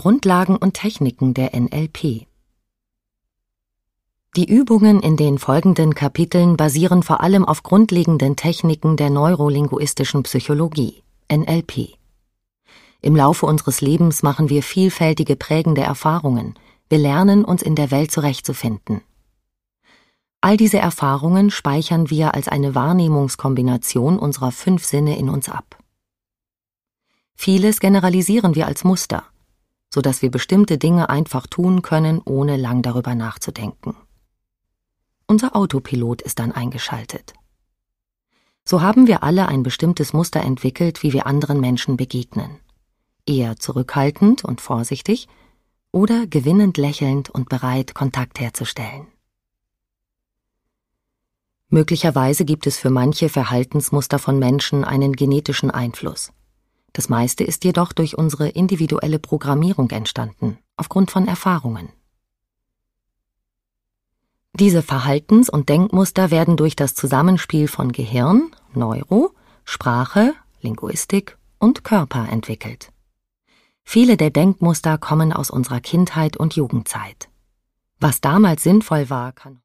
Grundlagen und Techniken der NLP. Die Übungen in den folgenden Kapiteln basieren vor allem auf grundlegenden Techniken der neurolinguistischen Psychologie, NLP. Im Laufe unseres Lebens machen wir vielfältige prägende Erfahrungen. Wir lernen, uns in der Welt zurechtzufinden. All diese Erfahrungen speichern wir als eine Wahrnehmungskombination unserer 5 Sinne in uns ab. Vieles generalisieren wir als Muster, sodass wir bestimmte Dinge einfach tun können, ohne lang darüber nachzudenken. Unser Autopilot ist dann eingeschaltet. So haben wir alle ein bestimmtes Muster entwickelt, wie wir anderen Menschen begegnen. Eher zurückhaltend und vorsichtig oder gewinnend lächelnd und bereit, Kontakt herzustellen. Möglicherweise gibt es für manche Verhaltensmuster von Menschen einen genetischen Einfluss. Das meiste ist jedoch durch unsere individuelle Programmierung entstanden, aufgrund von Erfahrungen. Diese Verhaltens- und Denkmuster werden durch das Zusammenspiel von Gehirn, Neuro, Sprache, Linguistik und Körper entwickelt. Viele der Denkmuster kommen aus unserer Kindheit und Jugendzeit. Was damals sinnvoll war, kann